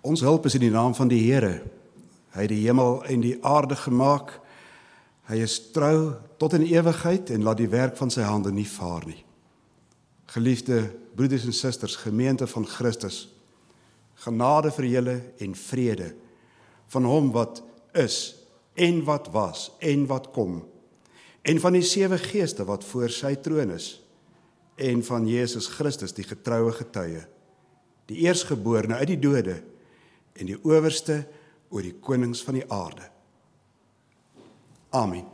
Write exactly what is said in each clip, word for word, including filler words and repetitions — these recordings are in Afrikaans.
Ons hulp is in die naam van die Here. Hy het die hemel en die aarde gemaak. Hy is trou tot in ewigheid en laat die werk van sy hande nie vaar nie. Geliefde broeders en susters, gemeente van Christus, genade vir julle en vrede van hom wat is en wat was en wat kom, en van die sewe geeste wat voor sy troon is, en van Jesus Christus, die getroue getuie, die eerstgeborene uit die dode, en die owerste oor die konings van die aarde. Amen.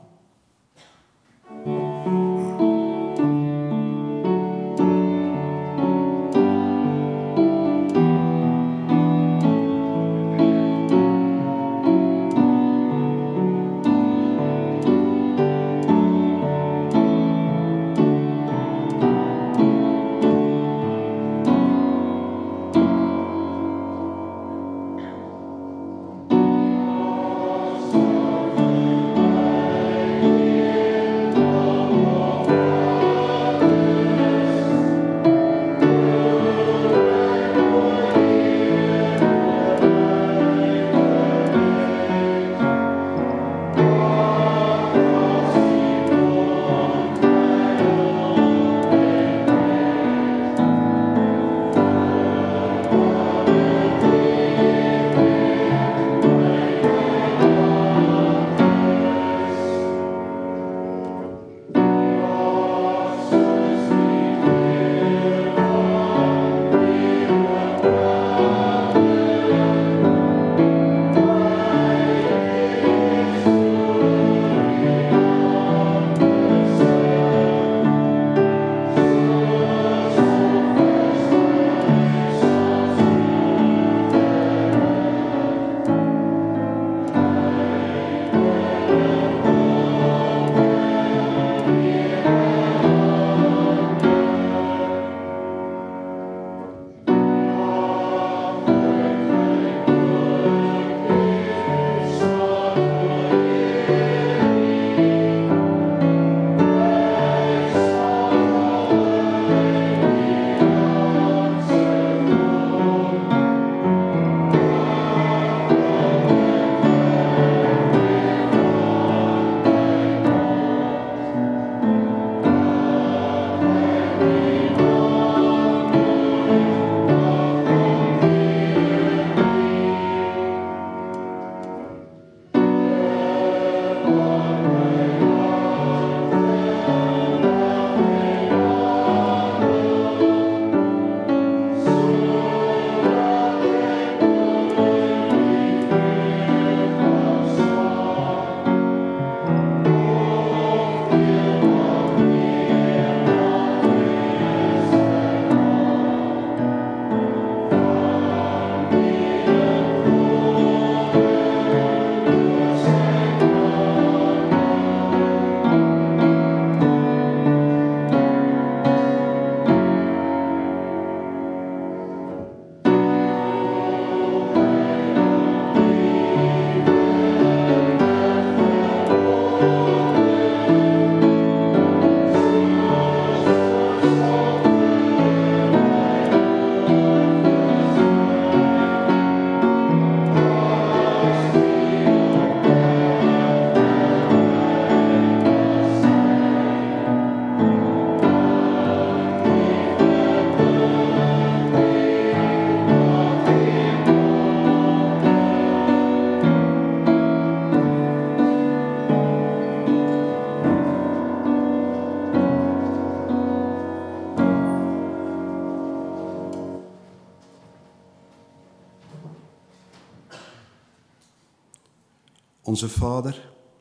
Onse Vader,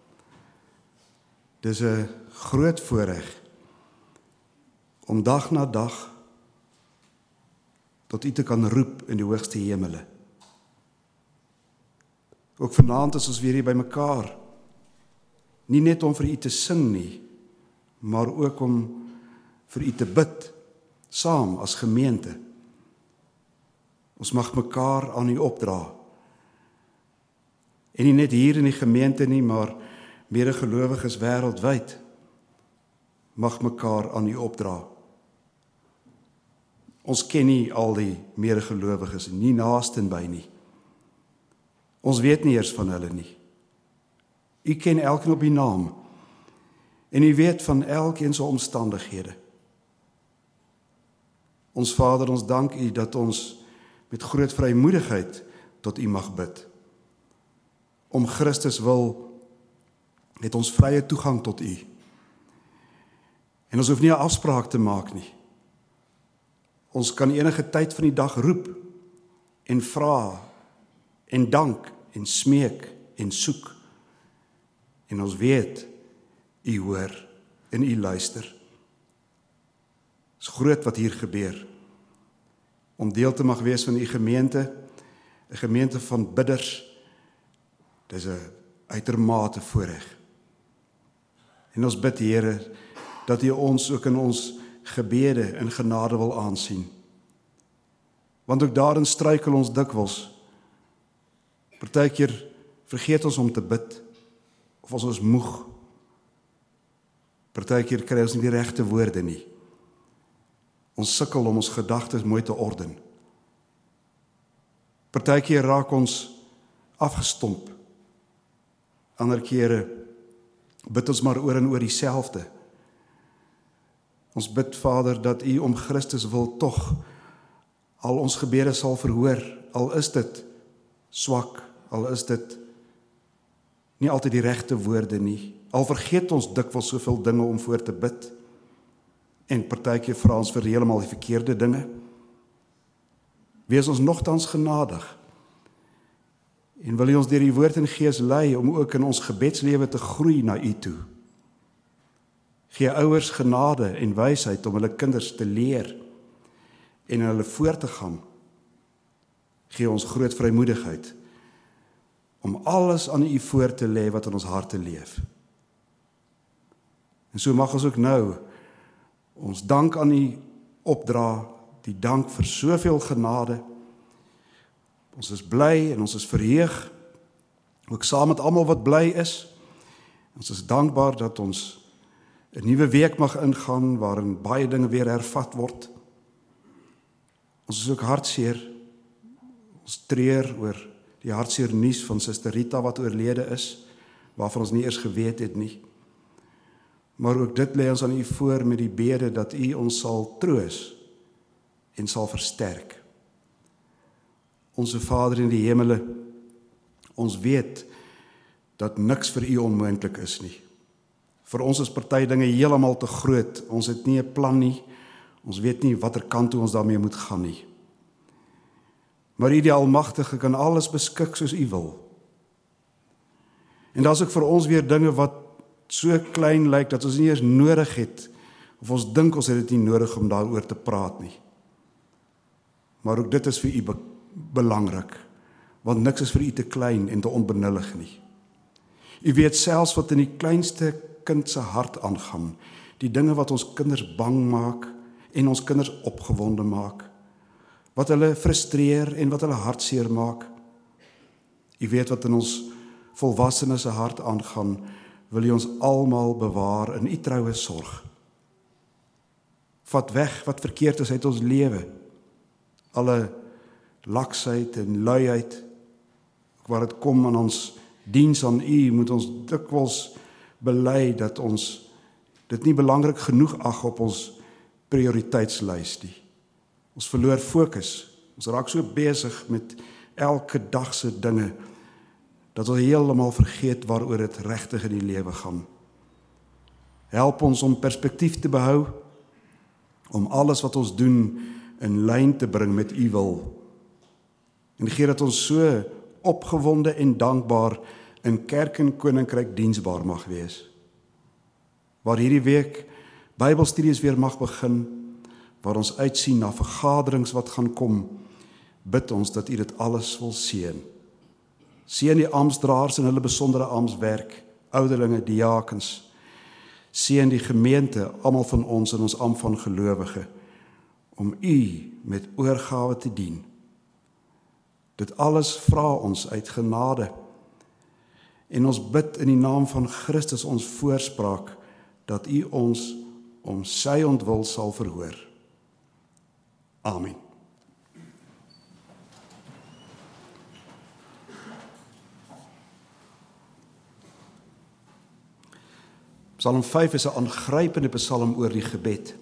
dis 'n groot voorreg om dag na dag tot U te kan roep in die hoogste hemele. Ook vanaand is ons weer hier by mekaar, nie net om vir U te sing nie, maar ook om vir U te bid, saam as gemeente. Ons mag mekaar aan U opdra. En nie net hier in die gemeente nie, maar medegelowiges wêreldwyd mag mekaar aan U opdra. Ons ken nie al die medegelowiges, nie naastenby nie. Ons weet nie eers van hulle nie. U ken elkeen op die naam, en u weet van elkeen se omstandighede. Ons Vader, ons dank u dat ons met groot vrymoedigheid tot u mag bid. Om Christus wil het ons vrye toegang tot u. En ons hoef nie 'n afspraak te maak nie. Ons kan enige tyd van die dag roep en vra en dank en smeek en soek. En ons weet, u hoor en u luister. Het is groot wat hier gebeur. Om deel te mag wees van u gemeente, 'n gemeente van bidders, dit is 'n uitermate voorreg. En ons bid, Here, dat u ons ook in ons gebede in genade wil aansien. Want ook daarin struikel ons dikwels. Partykeer vergeet ons om te bid, of ons is moeg. Partykeer kry ons nie die regte woorde nie. Ons sukkel om ons gedagtes mooi te orden. Partykeer raak ons afgestomp. Ander kere bid ons maar oor en oor dieselfde. Ons bid, Vader, dat u om Christus wil tog al ons gebede sal verhoor, al is dit swak, al is dit nie altyd die regte woorde nie, al vergeet ons dikwels soveel dinge om voor te bid, en partykeer vra ons vir heeltemal die verkeerde dinge. Wees ons nogtans genadig, en wil u ons deur die woord en gees lei om ook in ons gebedslewe te groei na u toe. Gee ouers genade en wysheid om hulle kinders te leer en in hulle voor te gaan. Gee ons groot vrymoedigheid om alles aan u voor te lê wat in ons harte leef. En so mag ons ook nou ons dank aan u opdra, die dank vir soveel genade. Ons is bly en ons is verheug, ook saam met almal wat bly is. Ons is dankbaar dat ons 'n nuwe week mag ingaan waarin baie dinge weer hervat word. Ons is ook hartseer. Ons treur oor die hartseer nuus van Suster Rita wat oorlede is, waarvan ons nie eers geweet het nie. Maar ook dit lê ons aan u voor met die bede dat u ons sal troos en sal versterk. Onse Vader in die hemele, ons weet dat niks vir u onmoontlik is nie. Vir ons is party dinge heeltemal te groot. Ons het nie 'n plan nie. Ons weet nie watter kant toe ons daarmee moet gaan nie. Maar u die Almagtige kan alles beskik soos u wil. En daar's ook vir ons weer dinge wat so klein lyk dat ons nie eens nodig het, of ons dink ons het dit nie nodig om daaroor te praat nie. Maar ook dit is vir u be- belangrik, want niks is vir u te klein en te onbenullig nie. U weet selfs wat in die kleinste kind se hart aangaan, die dinge wat ons kinders bang maak en ons kinders opgewonde maak, wat hulle frustreer en wat hulle hartseer maak. U weet wat in ons volwassenes se hart aangaan, wil u ons almal bewaar in u troue sorg. Vat weg wat verkeerd is uit ons lewe, alle laksheid en luiheid, waar dit kom aan ons diens aan u, moet ons dikwels bely dat ons dit nie belangrik genoeg ag op ons prioriteitslys nie. Ons verloor fokus, ons raak so besig met elke dag se dinge, dat ons heeltemal vergeet waaroor dit regtig in die lewe gaan. Help ons om perspektief te behou, om alles wat ons doen in lyn te bring met u wil. En gee dat ons so opgewonde en dankbaar in kerk en koninkryk diensbaar mag wees. Waar hierdie week Bybelstudies weer mag begin, waar ons uitsien na vergaderings wat gaan kom, bid ons dat u dit alles wil seën. Seën die amptdraers in hulle besondere amptswerk, ouderlinge, diakens. Seën die gemeente, almal van ons in ons ampt van gelowige, om u met oorgawe te dien. Dit alles vra ons uit genade. En ons bid in die naam van Christus ons voorspraak, dat u ons om sy ontwil sal verhoor. Amen. Psalm vyf is 'n aangrypende psalm oor die gebed.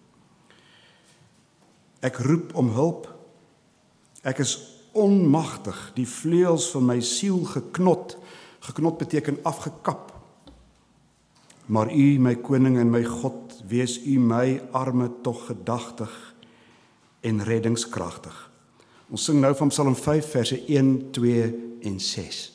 Ek roep om hulp. Ek is onmagtig, die vleuels van my siel geknot. Geknot beteken afgekap. Maar U, my koning en my God, wees U my arme tog gedagtig en reddingskragtig. Ons sing nou van Psalm vyf, verse een, twee en ses.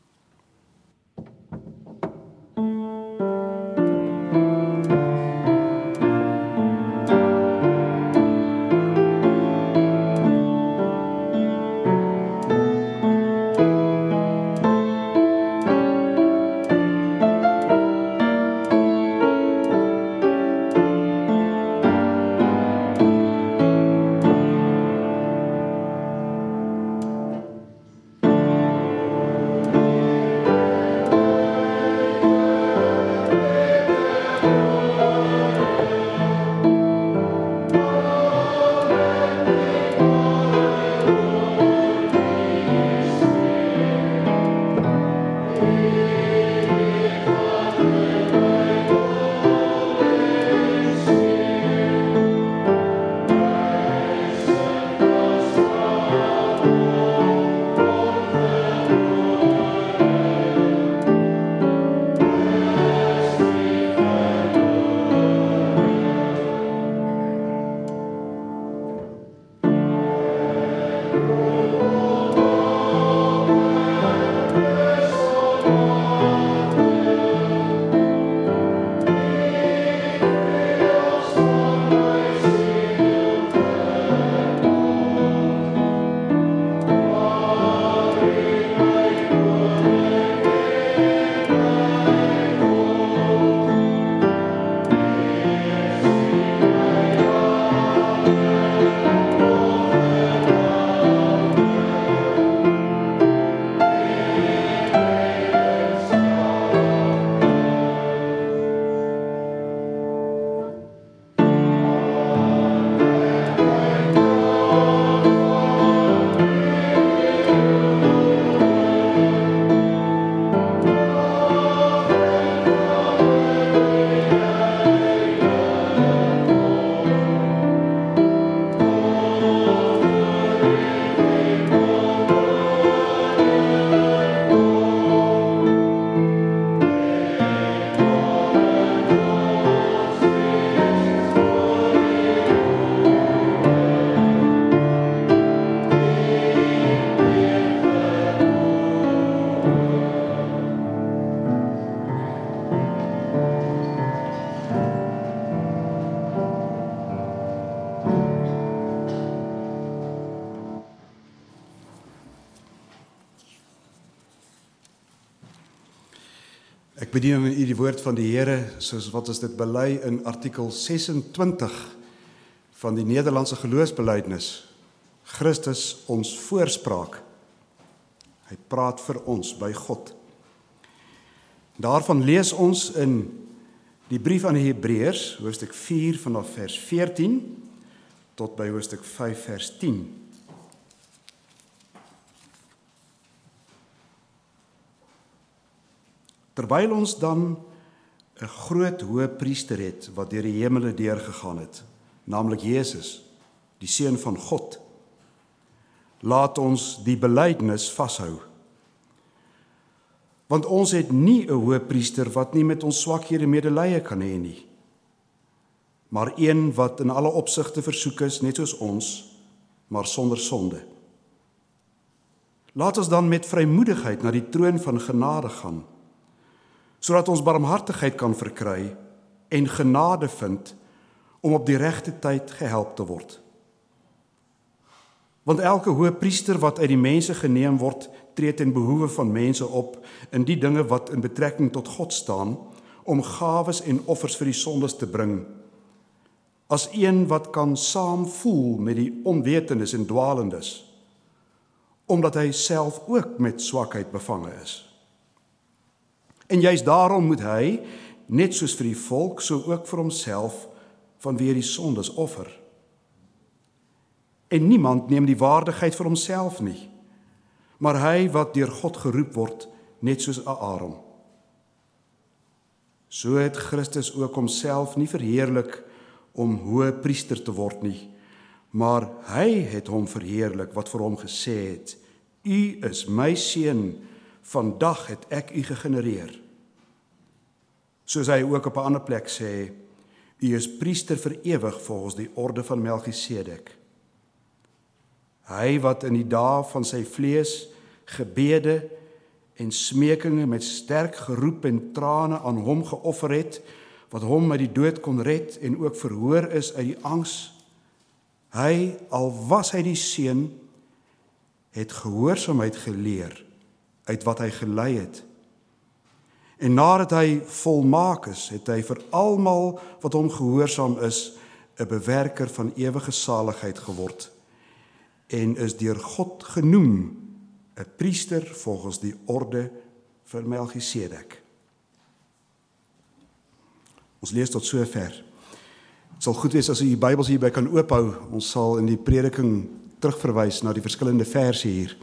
Ek bedien aan u die woord van die Here, soos wat ons dit bely in artikel sesentwintig van die Nederlandse geloofsbelijdenis. Christus ons voorspraak. Hy praat vir ons by God. Daarvan lees ons in die brief aan die Hebreërs, hoofstuk vier vanaf vers veertien tot by hoofstuk vyf vers tien. Terwyl ons dan 'n groot hoëpriester het wat deur die hemele deurgegaan het, naamlik Jesus, die Seun van God, laat ons die belydenis vashou. Want ons het nie 'n hoëpriester wat nie met ons swakhede medelee kan hê nie, maar een wat in alle opsigte versoek is, net soos ons, maar sonder sonde. Laat ons dan met vrymoedigheid na die troon van genade gaan, sodat ons barmhartigheid kan verkry en genade vind om op die regte tyd gehelp te word. Want elke hoëpriester wat uit die mense geneem word, tree ten behoewe van mense op in die dinge wat in betrekking tot God staan, om gawes en offers vir die sondes te bring, as een wat kan saam voel met die onwetendes en dwalendes, omdat hy self ook met swakheid bevange is. En juist daarom moet hy, net soos vir die volk, so ook vir homself, vanweë die sondes offer. En niemand neem die waardigheid vir homself nie, maar hy wat deur God geroep word, net soos Aaron. So het Christus ook homself nie verheerlik om hoë priester te word nie, maar hy het hom verheerlik wat vir hom gesê het, U is my seun, vandag het ek u gegenereer. Soos hy ook op 'n ander plek sê, U is priester vir ewig volgens die orde van Melchisedek. Hy wat in die dae van sy vlees gebede en smekinge met sterk geroep en trane aan hom geoffer het, wat hom uit die dood kon red en ook verhoor is uit die angs. Hy, al was hy die seun, het gehoorsaamheid geleer uit wat hy gelei het. En nadat hy volmaak is, het hy vir almal wat hom gehoorsaam is, 'n bewerker van ewige saligheid geword en is deur God genoem 'n priester volgens die orde van Melchisedek. Ons lees tot sover. Het sal goed wees as u die Bybels hierby kan oophou. Ons sal in die prediking terugverwys na die verskillende verse hier.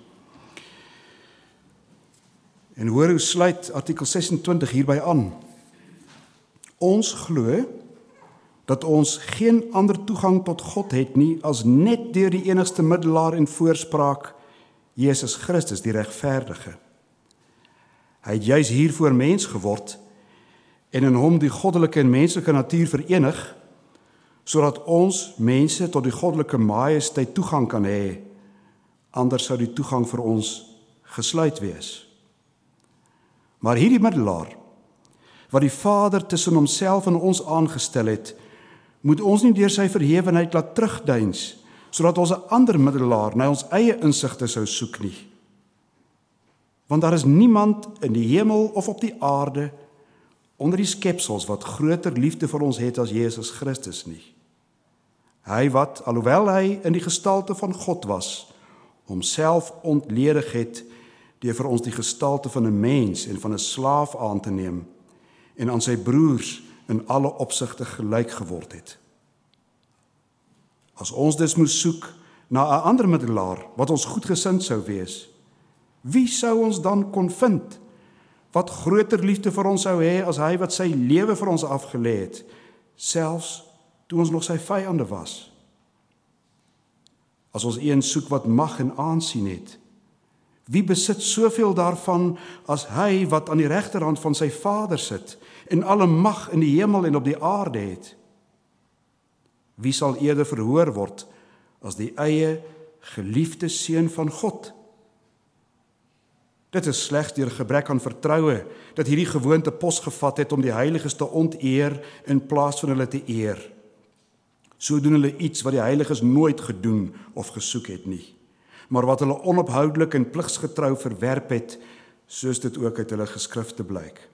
En hoor hoe sluit artikel sesentwintig hierby aan. Ons glo dat ons geen ander toegang tot God het nie as net deur die enigste middelaar en voorspraak, Jesus Christus, die regverdige. Hy het juis hiervoor mens geword en in hom die goddelike en menslike natuur verenig, sodat ons mense tot die goddelike majesteit toegang kan hê, anders sou die toegang vir ons gesluit wees. Maar hierdie middelaar, wat die Vader tussen homself en ons aangestel het, moet ons nie deur sy verhewenheid laat terugdeins, sodat ons 'n ander middelaar na ons eie insigte sou soek nie. Want daar is niemand in die hemel of op die aarde, onder die skepsels, wat groter liefde vir ons het as Jesus Christus nie. Hy wat, alhoewel hy in die gestalte van God was, homself ontledig het, deur vir ons die gestalte van 'n mens en van 'n slaaf aan te neem, en aan sy broers in alle opsigte gelyk geword het. As ons dus moes soek na 'n ander middelaar, wat ons goedgesind sou wees, wie sou ons dan kon vind, wat groter liefde vir ons sou hê as hy wat sy lewe vir ons afgelê het, selfs toe ons nog sy vyande was? As ons een soek wat mag en aansien het, wie besit soveel daarvan as hy wat aan die regterhand van sy Vader sit en alle mag in die hemel en op die aarde het? Wie sal eerder verhoor word as die eie geliefde seun van God? Dit is slegs deur gebrek aan vertroue dat hierdie gewoonte pos gevat het om die heiliges te onteer in plaas van hulle te eer. So doen hulle iets wat die heiliges nooit gedoen of gesoek het nie, maar wat hulle onophoudelik en pligsgetrou verwerp het, soos dit ook uit hulle geskrifte blyk.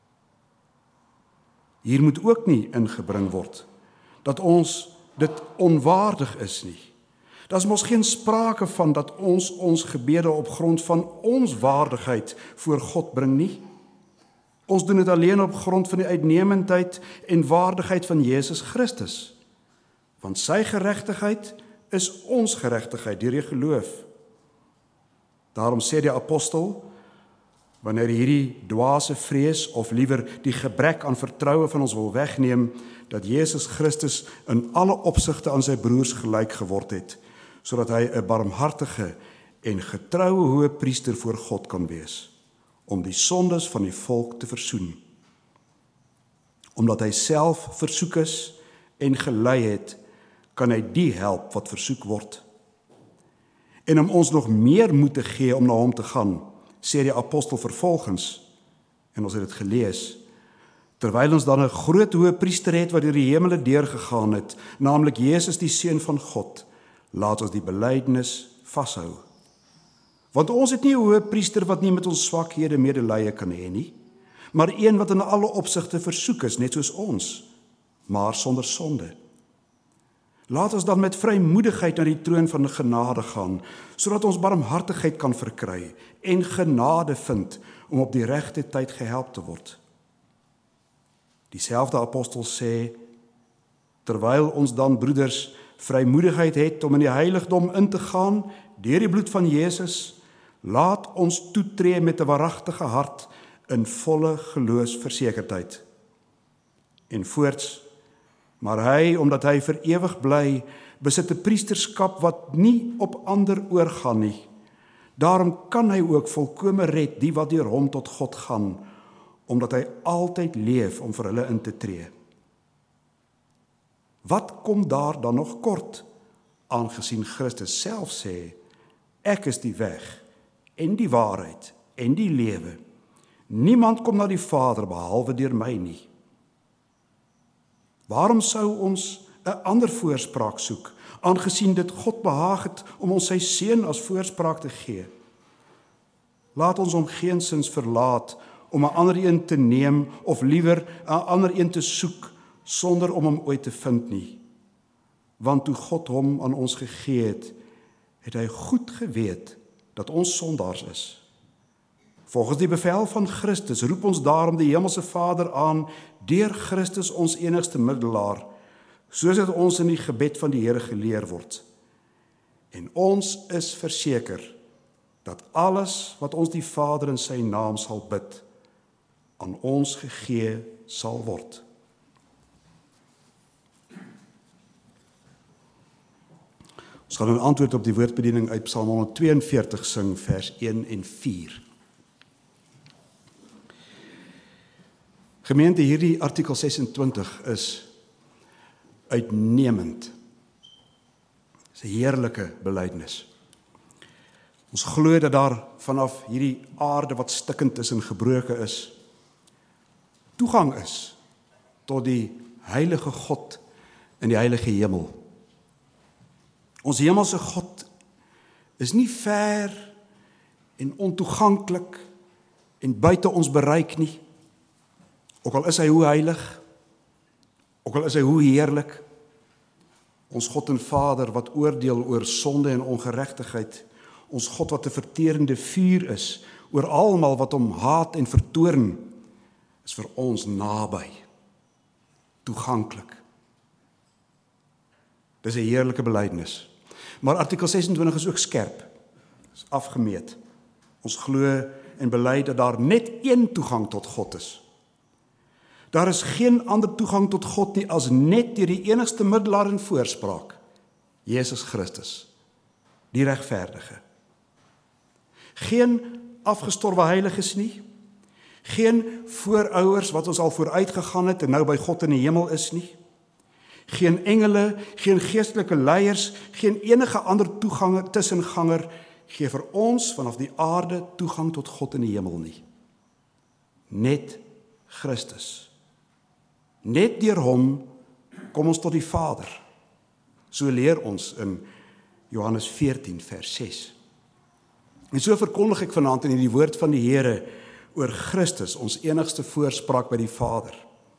Hier moet ook nie ingebring word dat ons dit onwaardig is nie. Daar is mos geen sprake van dat ons ons gebede op grond van ons waardigheid voor God bring nie. Ons doen dit alleen op grond van die uitnemendheid en waardigheid van Jesus Christus. Want sy geregtigheid is ons geregtigheid deur die geloof. Daarom sê die apostel, wanneer hierdie dwaase vrees, of liewer die gebrek aan vertroue van ons wil wegneem, dat Jesus Christus in alle opsigte aan sy broers gelyk geword het, sodat hy 'n barmhartige en getroue hoëpriester voor God kan wees, om die sondes van die volk te versoen. Omdat hy self versoek is en gelei het, kan hy die help wat versoek word. En om ons nog meer moed te gee om na hom te gaan, sê die apostel vervolgens, en ons het dit gelees, terwyl ons dan 'n groot hoëpriester het wat deur die hemele deurgegaan het, naamlik Jesus die Seun van God, laat ons die belydenis vashou. Want ons het nie 'n hoëpriester wat nie met ons swakhede medelee kan hê nie, maar een wat in alle opsigte versoek is, net soos ons, maar sonder sonde. Laat ons dan met vrymoedigheid na die troon van genade gaan, sodat ons barmhartigheid kan verkry en genade vind om op die regte tyd gehelp te word. Dieselfde apostel sê, terwyl ons dan, broeders, vrymoedigheid het om in die heiligdom in te gaan, deur die bloed van Jesus, laat ons toetree met 'n waaragtige hart in volle geloofsversekerdheid. En voorts, maar hy, omdat hy vir ewig bly, besit 'n priesterskap wat nie op ander oorgaan nie. Daarom kan hy ook volkome red die wat deur hom tot God gaan, omdat hy altyd leef om vir hulle in te tree. Wat kom daar dan nog kort, aangesien Christus self sê, ek is die weg, en die waarheid, en die lewe. Niemand kom na die Vader behalwe deur my nie. Waarom sou ons 'n ander voorspraak soek, aangesien dit God behaag het om ons sy seun as voorspraak te gee? Laat ons hom geensins verlaat om 'n ander een te neem, of liewer 'n ander een te soek, sonder om hom ooit te vind nie. Want toe God hom aan ons gegee het, het hy goed geweet dat ons sondaars is. Volgens die bevel van Christus roep ons daarom die Hemelse Vader aan, deur Christus ons enigste middelaar, soos dit ons in die gebed van die Here geleer word. En ons is verseker dat alles wat ons die Vader in sy naam sal bid, aan ons gegee sal word. Ons gaan 'n antwoord op die woordbediening uit Psalm honderdtweeënveertig sing, vers een en vier. Gemeente, hierdie artikel sesentwintig is uitnemend. Dit is 'n heerlike belydenis. Ons glo dat daar vanaf hierdie aarde wat stikkend is en gebroken is, toegang is tot die heilige God in die heilige hemel. Ons hemelse God is nie ver en ontoeganklik en buite ons bereik nie. Ook al is hy hoe heilig, ook al is hy hoe heerlik, ons God en Vader wat oordeel oor sonde en ongeregtigheid, ons God wat 'n verterende vuur is oor almal wat hom haat en vertoorn, is vir ons naby, toeganklik. Dis 'n heerlike belydenis. Maar artikel sesentwintig is ook skerp, is afgemeet. Ons glo en bely dat daar net een toegang tot God is. Daar is geen ander toegang tot God nie as net deur die enigste middelaar en voorspraak, Jesus Christus, die regverdige. Geen afgestorwe heiliges nie, geen voorouers wat ons al vooruit gegaan het en nou by God in die hemel is nie, geen engele, geen geestelike leiers, geen enige ander toegang, tussenganger, gee vir ons vanaf die aarde toegang tot God in die hemel nie. Net Christus. Net deur hom kom ons tot die Vader. So leer ons in Johannes veertien vers ses. En so verkondig ek vanaand in hierdie woord van die Here oor Christus, ons enigste voorspraak by die Vader.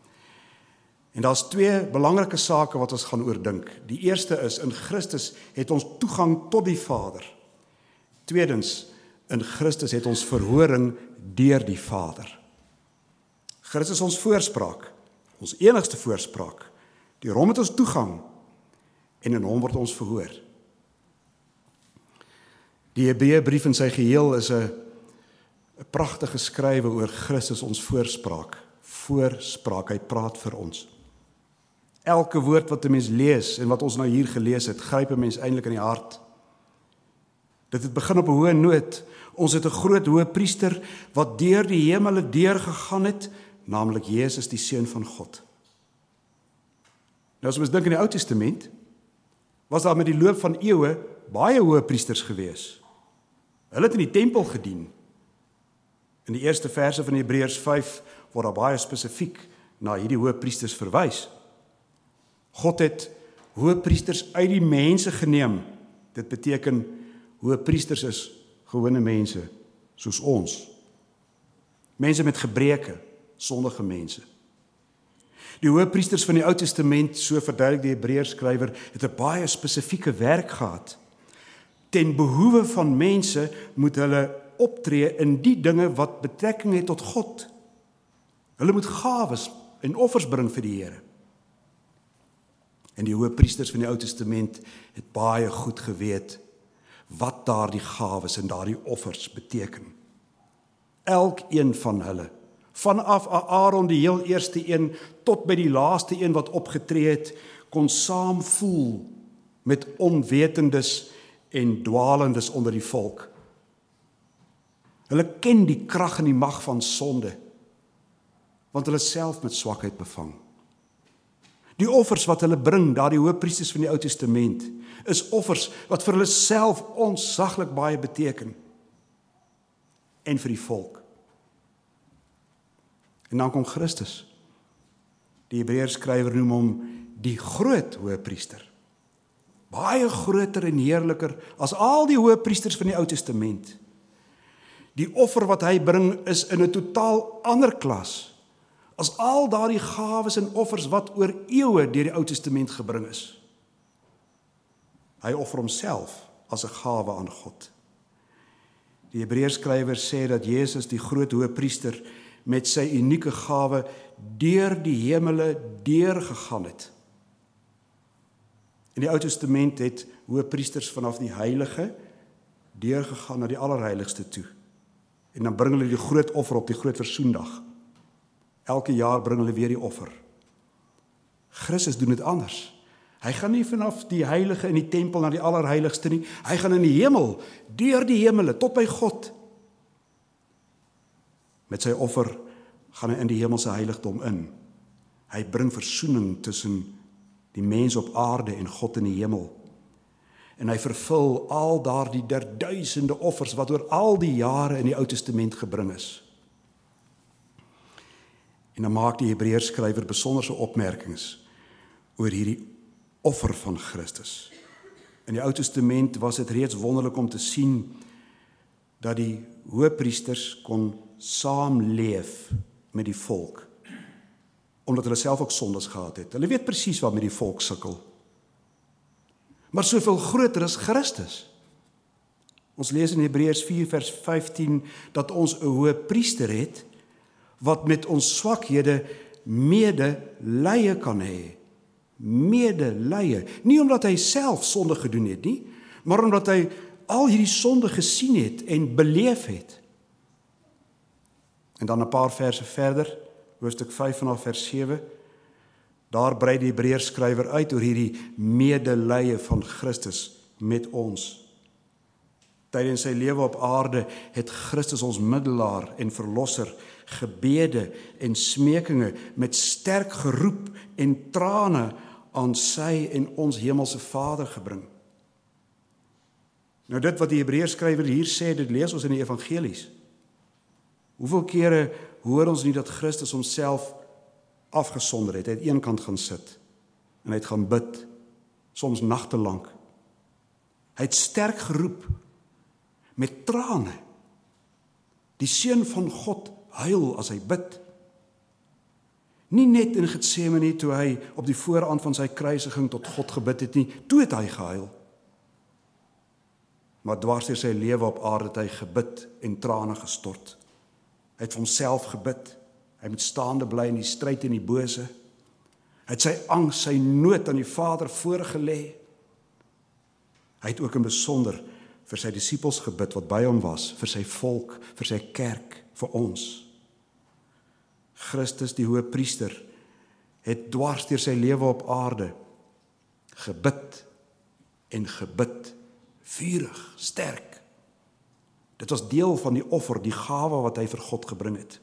En daar's twee belangrike sake wat ons gaan oordink. Die eerste is, in Christus het ons toegang tot die Vader. Tweedens, in Christus het ons verhoring deur die Vader. Christus is ons voorspraak, ons enigste voorspraak. Deur hom het ons toegang en in hom word ons verhoor. Die Hebreëbrief in sy geheel is 'n 'n pragtige skrywe oor Christus ons voorspraak. Voorspraak, hy praat vir ons. Elke woord wat 'n mens lees en wat ons nou hier gelees het, gryp 'n mens eintlik in die hart. Dit het begin op 'n hoë noot. Ons het 'n groot hoëpriester wat deur die hemele deur gegaan het, naamlik Jesus, die Seun van God. Nou as ons dink in die Ou Testament, was daar met die loop van eeue baie hoëpriesters gewees. Hulle het in die tempel gedien. In die eerste verse van Hebreërs vyf word daar baie spesifiek na hierdie hoëpriesters verwys. God het hoëpriesters uit die mense geneem. Dit beteken hoëpriesters is gewone mense soos ons. Mense met gebreke, sondige mense. Die hoëpriesters van die Ou Testament, so verduidelik die Hebreërs skrywer, het 'n baie spesifieke werk gehad. Ten behoewe van mense moet hulle optree in die dinge wat betrekking het tot God. Hulle moet gawes en offers bring vir die Here. En die hoëpriesters van die Ou Testament het baie goed geweet wat daardie gawes en daardie offers beteken. Elkeen van hulle Vanaf Aaron, die heel eerste een, tot by die laaste een wat opgetree het, kon saam voel met onwetendes en dwalendes onder die volk. Hulle ken die krag en die mag van sonde, want hulle self met swakheid bevang. Die offers wat hulle bring, daar die hoëpriesters van die Ou Testament, is offers wat vir hulle self onsaglik baie beteken, en vir die volk. En dan kom Christus. Die Hebreërskrywer noem hom die groot hoëpriester. Baie groter en heerliker as al die hoëpriesters van die Ou Testament. Die offer wat hy bring is in 'n totaal ander klas as al daardie gawes en offers wat oor eeue deur die Ou Testament gebring is. Hy offer homself as 'n gawe aan God. Die Hebreërskrywer sê dat Jesus, die groot hoëpriester, met sy unieke gawe deur die hemele deurgegaan het. In die Ou Testament het hoëpriesters vanaf die heilige deurgegaan na die allerheiligste toe. En dan bring hulle die groot offer op die groot versoendag. Elke jaar bring hulle weer die offer. Christus doen dit anders. Hy gaan nie vanaf die heilige in die tempel na die allerheiligste nie. Hy gaan in die hemel, deur die hemele, tot by God. Met sy offer gaan hy in die hemelse heiligdom in. Hy bring versoening tussen die mens op aarde en God in die hemel. En hy vervul al daardie derduisende offers wat oor al die jare in die Ou Testament gebring is. En dan maak die Hebreërskrywer besonderse opmerkings oor hierdie offer van Christus. In die Ou Testament was dit reeds wonderlik om te sien dat die hoëpriesters kon saamleef met die volk, omdat hulle self ook sondes gehad het. Hulle weet presies waarmee die volk sukkel. Maar soveel groter is Christus. Ons lees in Hebreërs vier vers vyftien dat ons 'n hoëpriester het wat met ons swakhede medelee kan hê. Medelee. Nie omdat hy self sonde gedoen het nie, maar omdat hy al hierdie sonde gesien het en beleef het. En dan 'n paar verse verder, hoofstuk vyf vanaf vers sewe, daar brei die Hebreërskrywer uit oor hierdie medelee van Christus met ons. Tydens sy lewe op aarde het Christus ons middelaar en verlosser gebede en smekinge met sterk geroep en trane aan sy en ons hemelse Vader gebring. Nou dit wat die Hebreërskrywer hier sê, dit lees ons in die evangelies. Hoeveel kere hoor ons nie dat Christus homself afgesonder het, hy het een kant gaan sit, en hy het gaan bid, soms nagte lank. Hy het sterk geroep, met trane. Die seun van God huil as hy bid. Nie net in Getsemane toe hy op die vooraand van sy kruisiging tot God gebid het nie, toe het hy gehuil. Maar dwars deur sy lewe op aarde het hy gebid en trane gestort. Hy het vir homself gebid. Hy moet staande bly in die stryd en die bose. Hy het sy angs, sy nood aan die Vader voorgelê. Hy het ook in besonder vir sy disippels gebid wat by hom was, vir sy volk, vir sy kerk, vir ons. Christus, die hoëpriester, het dwars deur sy lewe op aarde gebid en gebid, vurig, sterk. Dit was deel van die offer, die gawe wat hy vir God gebring het.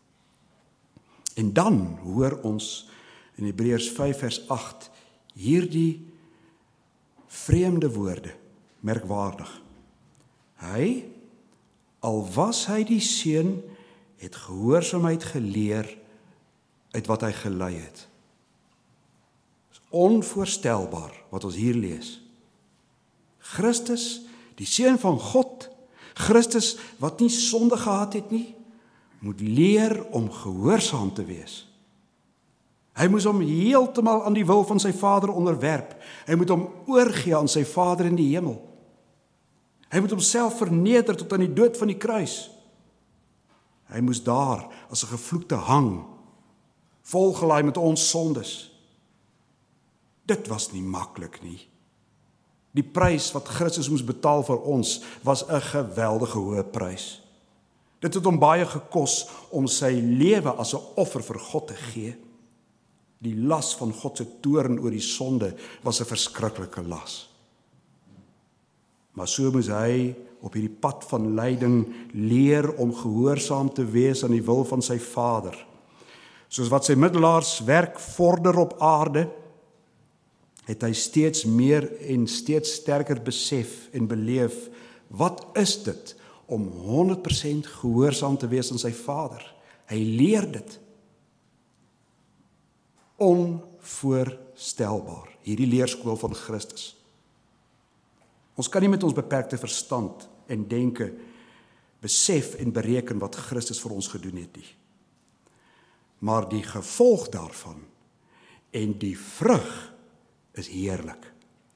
En dan hoor ons in Hebreërs vyf vers agt hierdie vreemde woorde, merkwaardig. Hy, al was hy die seun, het gehoorsaamheid geleer uit wat hy gelei het. Dit is onvoorstelbaar wat ons hier lees. Christus, die seun van God, Christus wat nie sonde gehad het nie, moet leer om gehoorsaam te wees. Hy moes hom heeltemal aan die wil van sy Vader onderwerp. Hy moet hom oorgee aan sy Vader in die hemel. Hy moet homself verneder tot aan die dood van die kruis. Hy moes daar as 'n gevloekte hang, volgelaai met ons sondes. Dit was nie maklik nie. Die prys wat Christus moes betaal vir ons was 'n geweldige hoë prys. Dit het hom baie gekos om sy lewe as 'n offer vir God te gee. Die las van God se toorn oor die sonde was 'n verskriklike las. Maar so moes hy op hierdie pad van lyding leer om gehoorsaam te wees aan die wil van sy Vader. Soos wat sy middelaarswerk vorder op aarde, het hy steeds meer en steeds sterker besef en beleef, wat is dit om honderd persent gehoorsaam te wees aan sy Vader? Hy leer dit. Onvoorstelbaar, hierdie leerskool van Christus. Ons kan nie met ons beperkte verstand en denke besef en bereken wat Christus vir ons gedoen het nie. Maar die gevolg daarvan en die vrug is heerlik.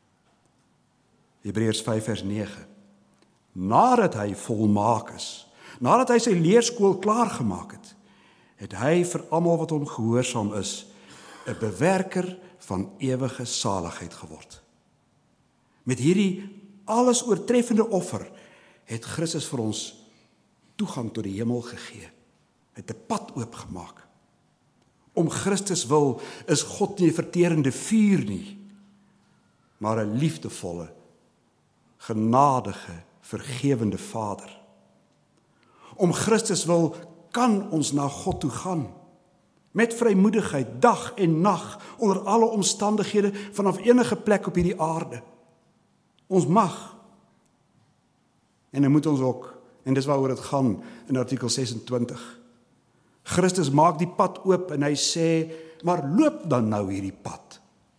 Hebreërs vyf vers nege. Nadat hy volmaak is, nadat hy sy leerskool klaargemaak het, het hy vir almal wat hom gehoorsaam is, 'n bewerker van ewige saligheid geword. Met hierdie alles oortreffende offer het Christus vir ons toegang tot die hemel gegee. Het 'n pad oopgemaak. Om Christus wil is God nie 'n verterende vuur nie, maar 'n liefdevolle, genadige, vergewende Vader. Om Christus wil kan ons na God toe gaan, met vrymoedigheid, dag en nag, onder alle omstandighede, vanaf enige plek op hierdie aarde. Ons mag. En dan moet ons ook, en dis waaroor dit gaan in artikel sesentwintig. Christus maak die pad oop en hy sê, maar loop dan nou hierdie pad.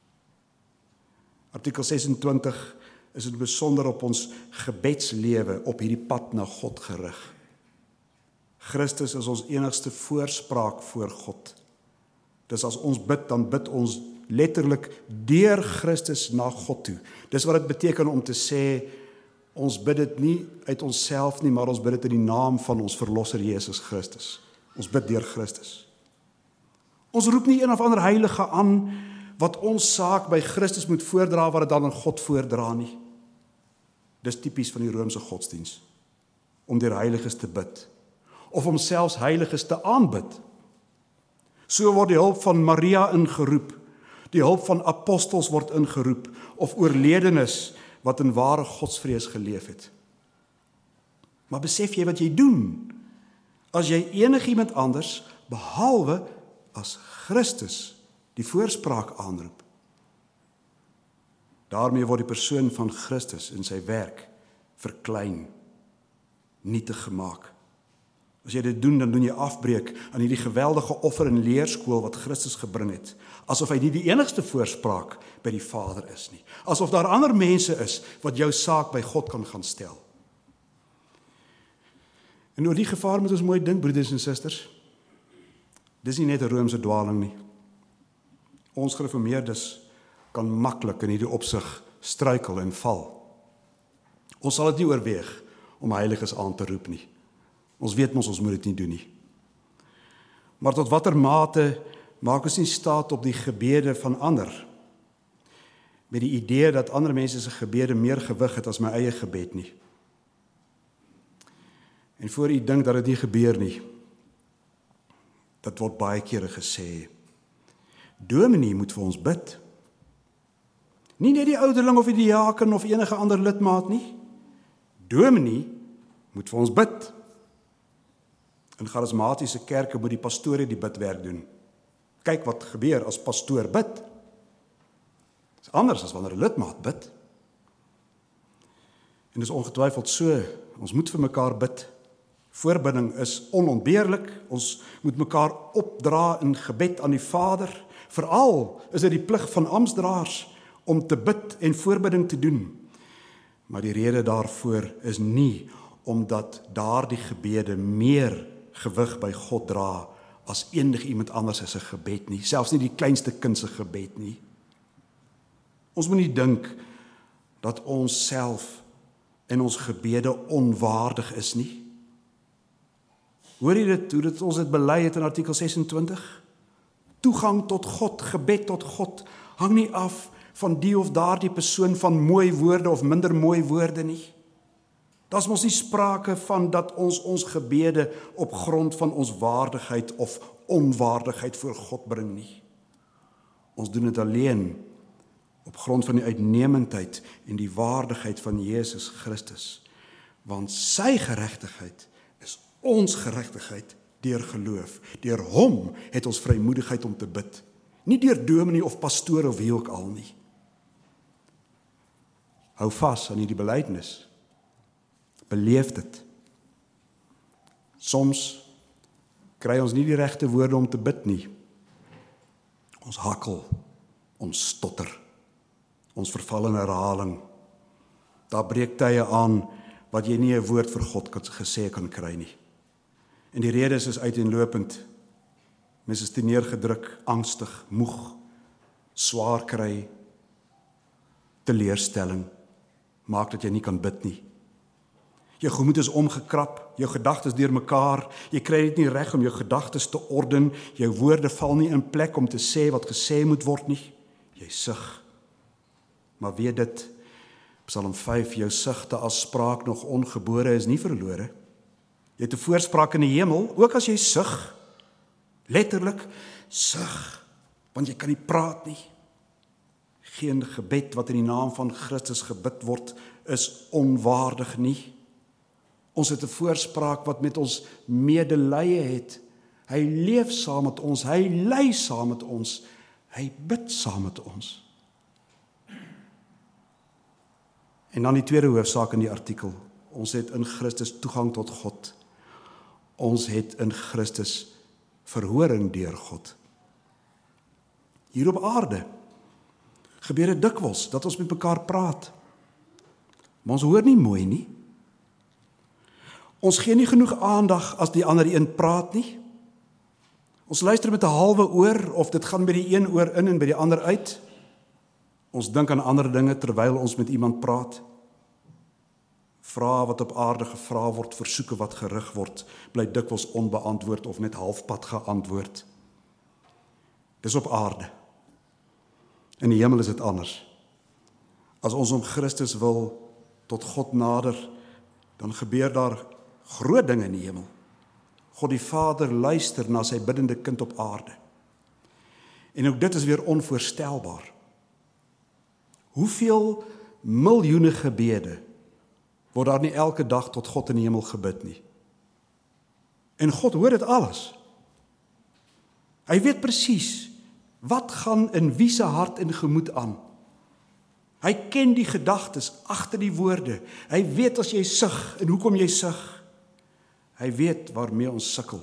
Artikel sesentwintig is dit besonder op ons gebedslewe op hierdie pad na God gerig. Christus is ons enigste voorspraak voor God. Dis as ons bid, dan bid ons letterlik deur Christus na God toe. Dis wat dit beteken om te sê, ons bid dit nie uit onsself nie, maar ons bid dit in die naam van ons verlosser Jesus Christus. Ons bid deur Christus. Ons roep nie een of ander heilige aan wat ons saak by Christus moet voordra, wat dit dan aan God voordra nie. Dis tipies van die Romeinse godsdiens, om deur heiliges te bid, of om selfs heiliges te aanbid. So word die hulp van Maria ingeroep, die hulp van apostels word ingeroep, of oorledenes wat in ware godsvrees geleef het. Maar besef jy wat jy doen, as jy enigiemand anders, behalwe as Christus, die voorspraak aanroep? Daarmee word die persoon van Christus in sy werk verklein, nietig gemaak. As jy dit doen, dan doen jy afbreek aan hierdie geweldige offer en leerskool wat Christus gebring het, asof hy nie die enigste voorspraak by die Vader is nie, asof daar ander mense is wat jou saak by God kan gaan stel. En oor die gevaar moet ons mooi dink, broeders en susters. Dis nie net 'n Romeinse dwaling nie. Ons gereformeerdes kan maklik in hierdie opsig struikel en val. Ons sal dit nie oorweeg om heiliges aan te roep nie. Ons weet mos ons moet dit nie doen nie. Maar tot watter mate maak ons nie staat op die gebede van ander, met die idee dat ander mense se gebede meer gewig het as my eie gebed nie. En voor u dink dat dit nie gebeur nie, dit word baie kere gesê, dominee moet vir ons bid. Nie net die ouderling of die diaken of enige ander lidmaat nie. Dominee moet vir ons bid. In charismatiese kerke moet die pastoor die bidwerk doen. Kyk wat gebeur as pastoor bid. Dit is anders as wanneer 'n lidmaat bid. En dit is ongetwyfeld so, ons moet vir mekaar bid. Voorbidding is onontbeerlik, ons moet mekaar opdra in gebed aan die Vader. Veral is dit die plig van amptdraers om te bid en voorbidding te doen. Maar die rede daarvoor is nie omdat daardie gebede meer gewig by God dra as enige iemand anders se gebed nie, selfs nie die kleinste kind se gebed nie. Ons moet nie dink dat ons self en ons gebede onwaardig is nie. Hoor jy dit, hoe dit ons het bely het in artikel sesentwintig? Toegang tot God, gebed tot God, hang nie af van die of daardie persoon van mooi woorde of minder mooi woorde nie. Daar's mos nie sprake van dat ons ons gebede op grond van ons waardigheid of onwaardigheid voor God bring nie. Ons doen dit alleen op grond van die uitnemendheid en die waardigheid van Jesus Christus. Want sy geregtigheid is ons geregtigheid deur geloof. Deur hom het ons vrymoedigheid om te bid. Nie deur dominee of pastoor of wie ook al nie. Hou vas aan hierdie belydenis. Beleef dit. Soms kry ons nie die regte woorde om te bid nie. Ons hakkel, ons stotter, ons verval in herhaling. Daar breek tye aan wat jy nie 'n woord vir God gesê kan kry nie. En die redes is uiteenlopend. Mens is te neergedruk, angstig, moeg, swaar kry, teleurstelling, maak dat jy nie kan bid nie. Jou gemoed is omgekrap, jou gedagtes deurmekaar, jy kry dit nie reg om jou gedagtes te orden, jou woorde val nie in plek om te sê wat gesê moet word nie, jy sug. Maar weet dit, Psalm vyf, jou sugte as spraak nog ongebore is nie verlore. Jy het 'n voorspraak in die hemel, ook as jy sug, letterlik sug, want jy kan nie praat nie. Geen gebed wat in die naam van Christus gebid word, is onwaardig nie. Ons het 'n voorspraak wat met ons medelee het. Hy leef saam met ons, hy ly saam met ons, hy bid saam met ons. En dan die tweede hoofsaak in die artikel. Ons het in Christus toegang tot God. Ons het in Christus verhoring deur God. Hier op aarde gebeur dit dikwels dat ons met mekaar praat. Maar ons hoor nie mooi nie. Ons gee nie genoeg aandag as die ander een praat nie. Ons luister met 'n halwe oor of dit gaan by die een oor in en by die ander uit. Ons dink aan ander dinge terwyl ons met iemand praat. Vrae wat op aarde gevra word, versoeke wat gerig word, bly dikwels onbeantwoord of net halfpad geantwoord. Dis op aarde. In die hemel is dit anders. As ons om Christus wil tot God nader, dan gebeur daar groot dinge in die hemel. God die Vader luister na sy biddende kind op aarde. En ook dit is weer onvoorstelbaar. Hoeveel miljoene gebede word daar nie elke dag tot God in die hemel gebid nie. En God hoor dit alles. Hy weet presies wat gaan in wie se hart en gemoed aan. Hy ken die gedagtes agter die woorde. Hy weet as jy sug en hoekom jy sug. Hy weet waarmee ons sukkel.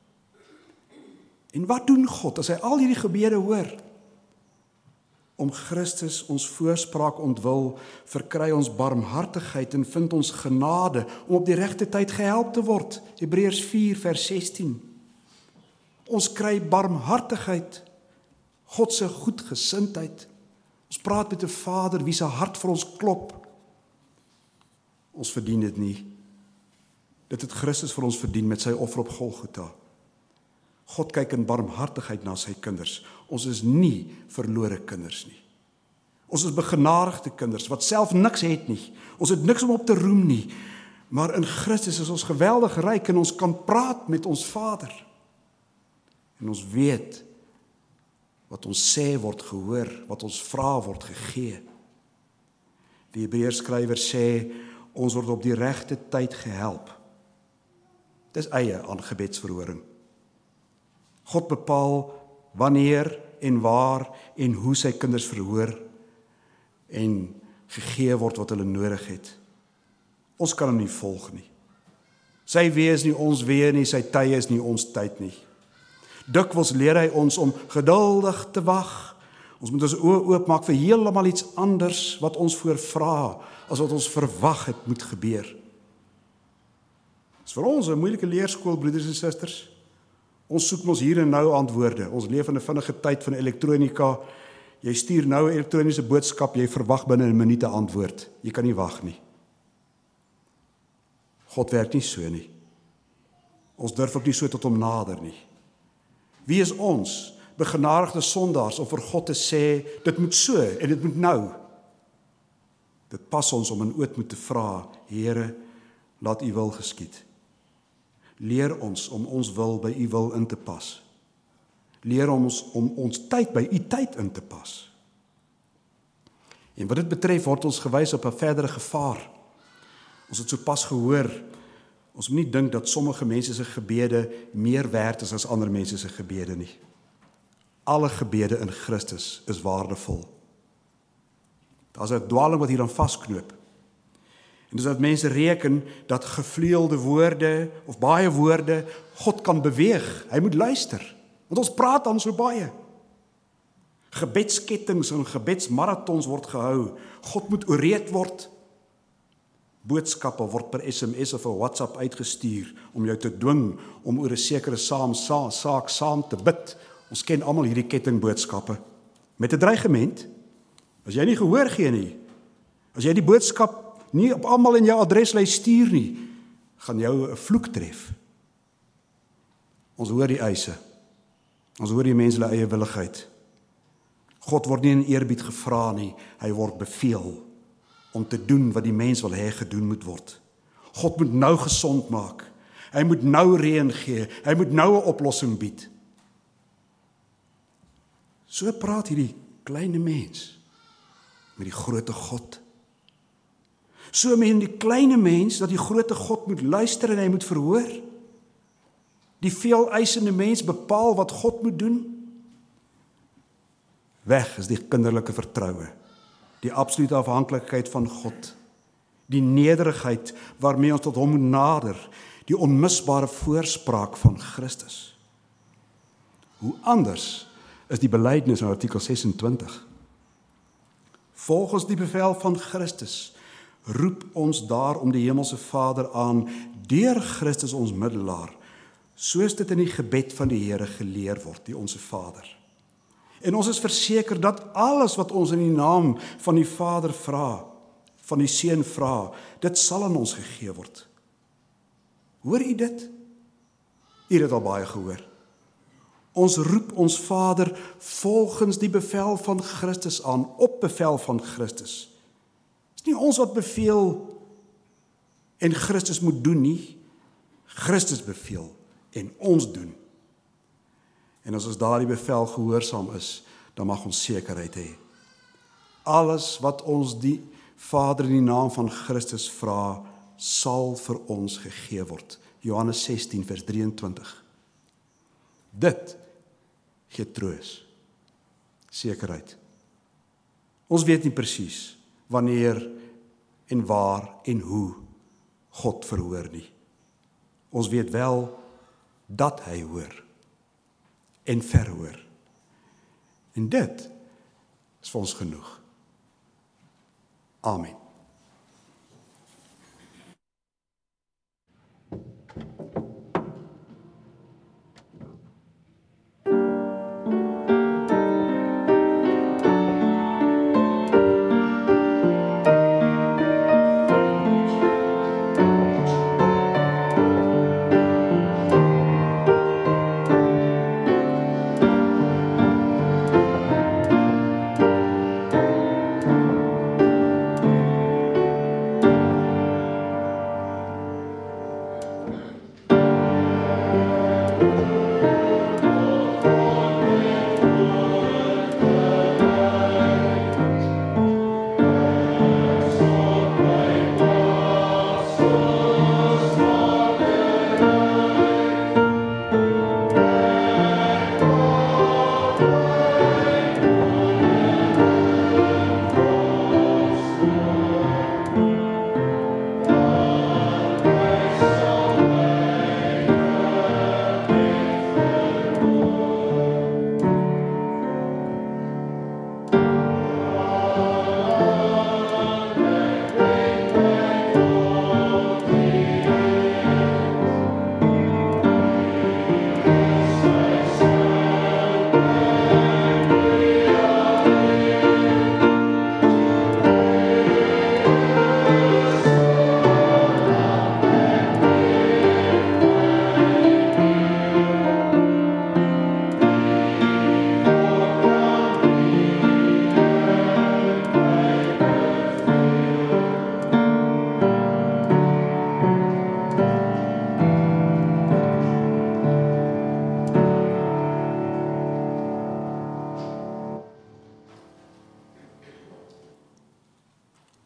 En wat doen God as hy al hierdie gebede hoor? Om Christus ons voorspraak ontwil, verkry ons barmhartigheid en vind ons genade om op die regte tyd gehelp te word. Hebreërs vier vers sestien. Ons kry barmhartigheid, God se goedgesindheid. Ons praat met 'n Vader wie se hart vir ons klop. Ons verdien dit nie. Dit het Christus vir ons verdien met sy offer op Golgotha. God kyk in barmhartigheid na sy kinders. Ons is nie verlore kinders nie. Ons is begenadigde kinders wat self niks het nie. Ons het niks om op te roem nie. Maar in Christus is ons geweldig ryk en ons kan praat met ons Vader. En ons weet wat ons sê word gehoor, wat ons vra word gegee. Die Hebreërs skrywer sê ons word op die regte tyd gehelp. Dis eie aan gebedsverhoring. God bepaal wanneer en waar en hoe sy kinders verhoor en gegee word wat hulle nodig het. Ons kan hom nie volg nie. Sy weë is nie ons weë nie, sy tye is nie ons tyd nie. Dikwels leer hy ons om geduldig te wag. Ons moet ons oë oopmaak vir heeltemal iets anders wat ons voor vra as wat ons verwag het moet gebeur. Dit is vir ons 'n moeilike leerskool, broeders en susters. Ons soek mos hier en nou antwoorde. Ons leef in 'n vinnige tyd van elektronika. Jy stuur nou 'n elektroniese boodskap, jy verwag binne 'n minuut 'n antwoord. Jy kan nie wag nie. God werk nie so nie. Ons durf ook nie so tot hom nader nie. Wie is ons, begenadigde sondaars, om vir God te sê, dit moet so en dit moet nou? Dit pas ons om in ootmoed te vra, Here, laat u wil geskied. Leer ons om ons wil by u wil in te pas. Leer ons om ons tyd by u tyd in te pas. En wat dit betref word ons gewys op 'n verdere gevaar. Ons het sopas gehoor, ons moet nie dink dat sommige mense se gebede meer werd is as ander mense se gebede nie. Alle gebede in Christus is waardevol. Daar's 'n dwaling wat hier aan vasknoop. En dis dat mense reken dat gevleelde woorde of baie woorde God kan beweeg. Hy moet luister, want ons praat dan so baie. Gebedskettings en gebedsmarathons word gehou. God moet ooreed word. Boodskappe word per S M S of 'n WhatsApp uitgestuur om jou te dwing om oor 'n sekere saam, sa, saak saam te bid. Ons ken almal hierdie kettingboodskappe. Met 'n dreigement. As jy nie gehoor gee nie, as jy die boodskap nie op almal in jou adreslys stuur nie, gaan jou 'n vloek tref. Ons hoor die eise. Ons hoor die mense hulle eie willigheid. God word nie in eerbied gevra nie, hy word beveel om te doen wat die mens wil hê gedoen moet word. God moet nou gesond maak. Hy moet nou reën gee. Hy moet nou 'n oplossing bied. So praat hierdie kleine mens met die grootte God. So meen die kleine mens dat die grootte God moet luister en hy moet verhoor. Die veel eisende mens bepaal wat God moet doen. Weg is die kinderlike vertroue, die absolute afhanklikheid van God, die nederigheid waarmee ons tot hom moet nader, die onmisbare voorspraak van Christus. Hoe anders is die belydenis in artikel sesentwintig. Volgens die bevel van Christus roep ons daarom die hemelse Vader aan deur Christus ons middelaar, soos dit in die gebed van die Here geleer word, die onsse Vader. En ons is verseker dat alles wat ons in die naam van die Vader vra, van die Seun vra, dit sal aan ons gegee word. Hoor u dit? U het dit al baie gehoor. Ons roep ons Vader volgens die bevel van Christus aan, op bevel van Christus. Dit is nie ons wat beveel en Christus moet doen nie. Christus beveel en ons doen. En as ons daardie bevel gehoorsaam is, dan mag ons sekerheid hê. Alles wat ons die Vader in die naam van Christus vra, sal vir ons gegee word. Johannes sestien vers drieëntwintig. Dit gee troos, sekerheid. Ons weet nie presies wanneer en waar en hoe God verhoor nie. Ons weet wel dat hy hoor en verhoor. En dit is vir ons genoeg. Amen.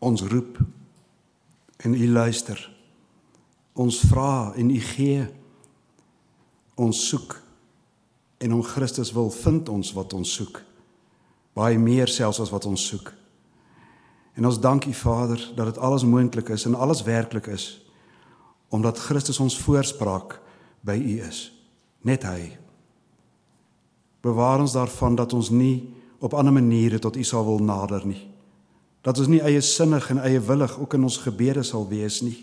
ons roep en U luister. Ons vra en U gee. Ons soek en om Christus wil vind ons wat ons soek. Baie meer selfs as wat ons soek. En ons dank U Vader dat dit alles moontlik is en alles werklik is, omdat Christus ons voorspraak by U is. Net Hy. Bewaar ons daarvan dat ons nie op ander maniere tot U sal wil nader nie. Dat ons nie eie sinnig en eie willig ook in ons gebede sal wees nie.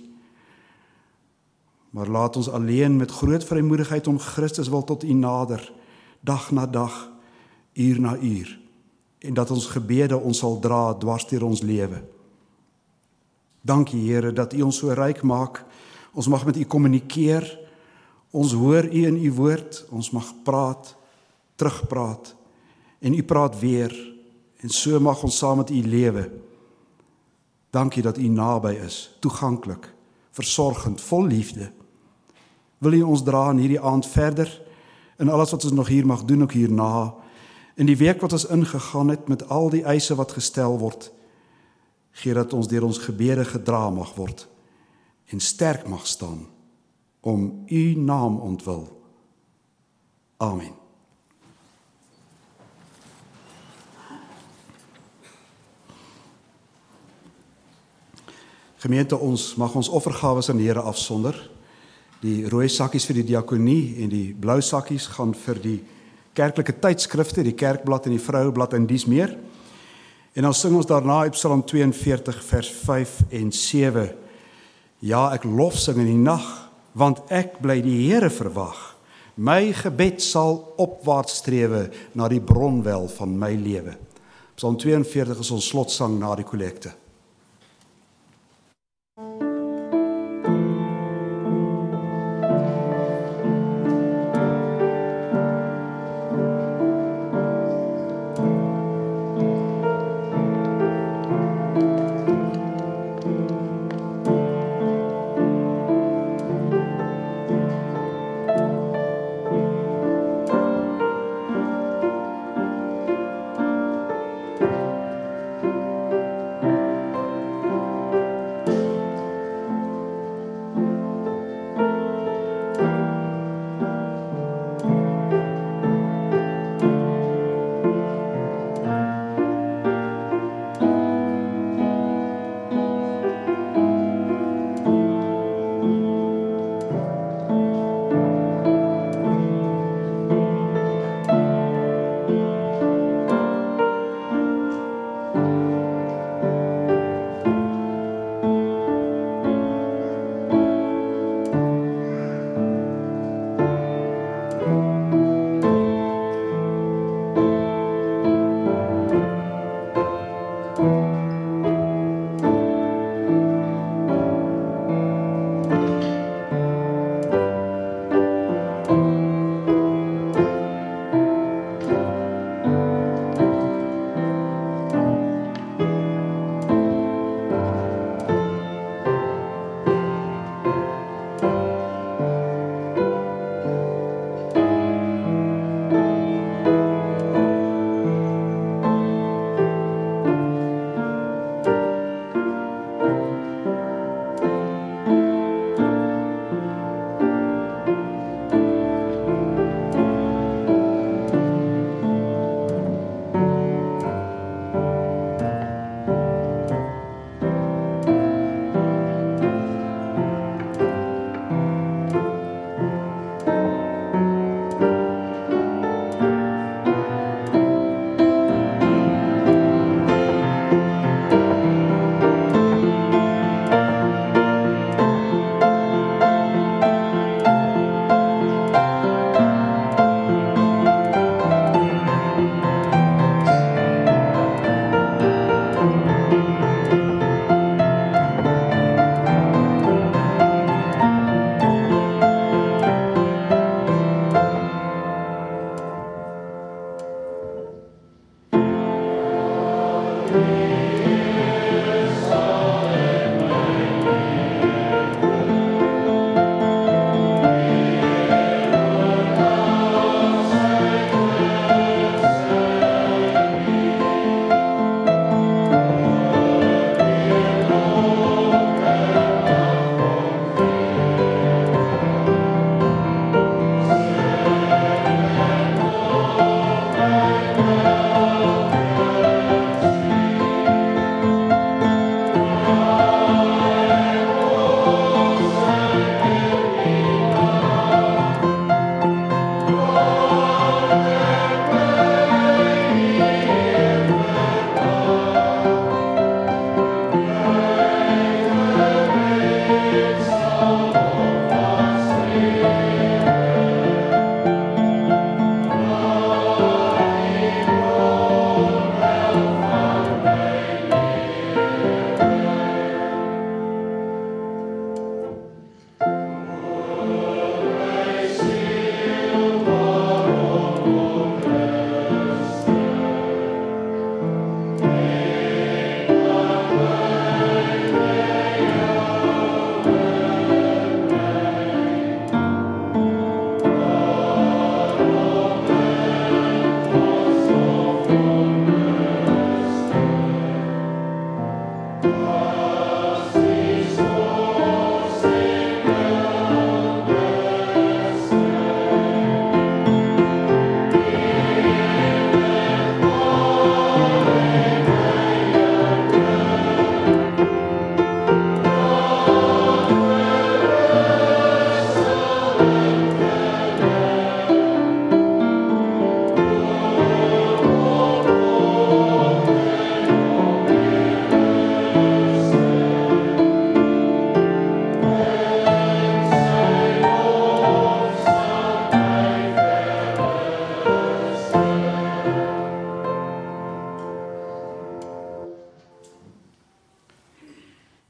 Maar laat ons alleen met groot vrymoedigheid om Christus wil tot U nader, dag na dag, uur na uur, en dat ons gebede ons sal dra dwars deur ons lewe. Dankie Here dat U ons so ryk maak, ons mag met U kommunikeer, ons hoor U in U woord, ons mag praat, terugpraat, en U praat weer, en so mag ons saam met U lewe. Dankie dat U naby is, toeganklik, versorgend, vol liefde. Wil U ons dra in hierdie aand verder, in alles wat ons nog hier mag doen, ook hierna, in die week wat ons ingegaan het, met al die eise wat gestel word, gee dat ons deur ons gebede gedra mag word, en sterk mag staan, om U naam ontwil. Amen. Gemeente, ons mag ons offergawes aan die Here afsonder. Die rooi sakkies vir die diakonie en die blou sakkies gaan vir die kerklike tydskrifte, die kerkblad en die vroueblad en dies meer. En dan sing ons daarna uit Psalm tweeënveertig vers vyf en sewe. Ja, ek lof sing in die nag, want ek bly die Here verwag. My gebed sal opwaarts strewe na die bronwel van my lewe. Psalm tweeënveertig is ons slotsang na die kollekte.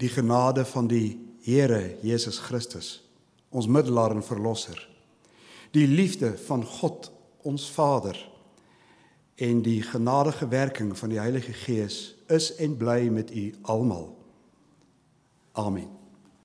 die genade van die Here Jesus Christus, ons middelaar en verlosser, die liefde van God, ons Vader, en die genadige werking van die Heilige Gees is en bly met u almal. Amen.